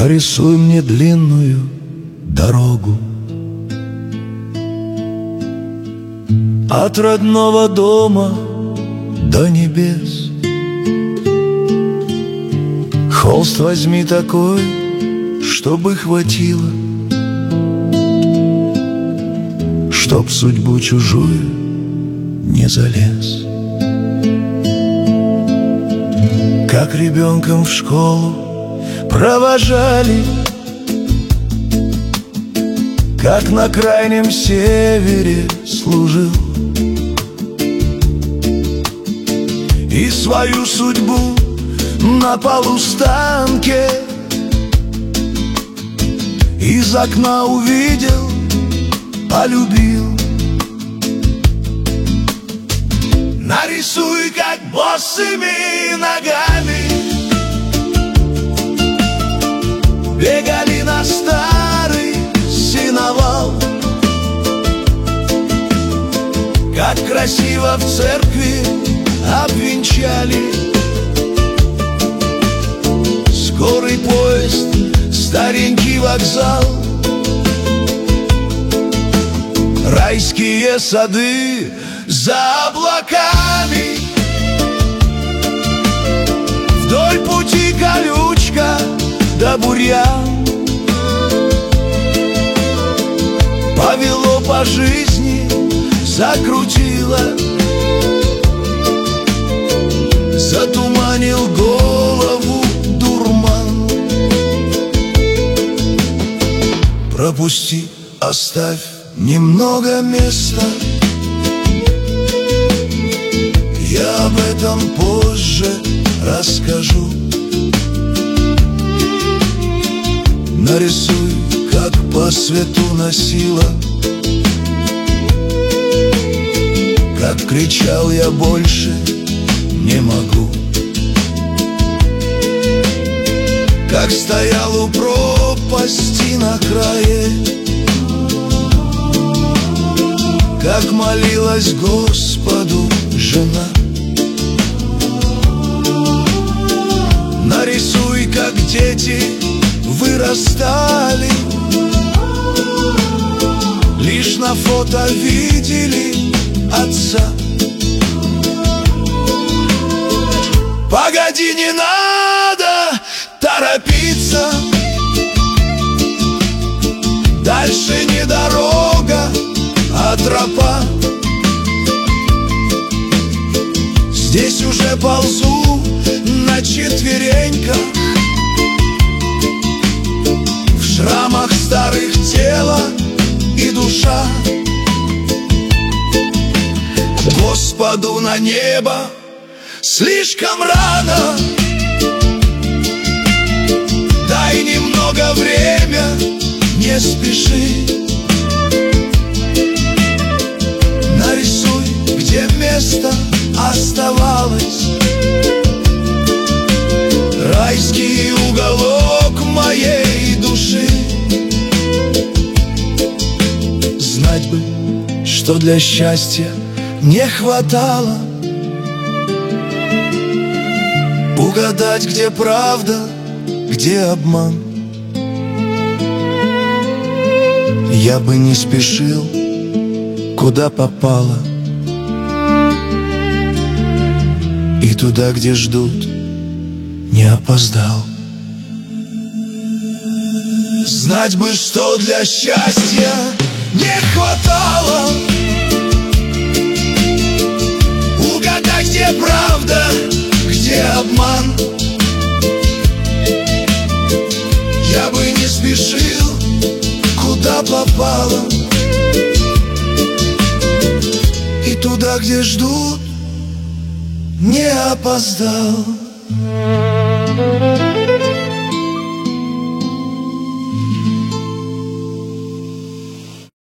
Нарисуй мне длинную дорогу от родного дома до небес. Холст возьми такой, чтобы хватило, чтоб в судьбу чужую не залез. Как ребенком в школу провожали, как на крайнем севере служил, и свою судьбу на полустанке из окна увидел, полюбил. Нарисуй, как босыми ногами бегали на старый сеновал, как красиво в церкви обвенчали скорый поезд, старенький вокзал, райские сады за облаками, вдоль пути колючка да бурьян. Повело по жизни, закрутило, затуманил голову дурман. Пропусти, оставь немного места, я об этом позже расскажу. Нарисуй, как по свету носила, как кричал я больше не могу, как стоял у пропасти на крае, как молилась Господу жена. Нарисуй, как дети вырастали, лишь на фото видели отца. Погоди, не надо торопиться, дальше не дорога, а тропа. Здесь уже ползу на четвереньках, в шрамах старых тело и душа. Господу на небо слишком рано, дай немного время, не спеши. Нарисуй, где место оставалось, райский уголок моей души. Знать бы, что для счастья не хватало, угадать, где правда, где обман. Я бы не спешил, куда попало, и туда, где ждут, не опоздал. Знать бы, что для счастья не хватало, угадать, где правда, где обман. Я бы не спешил, куда попало, и туда, где ждут, не опоздал.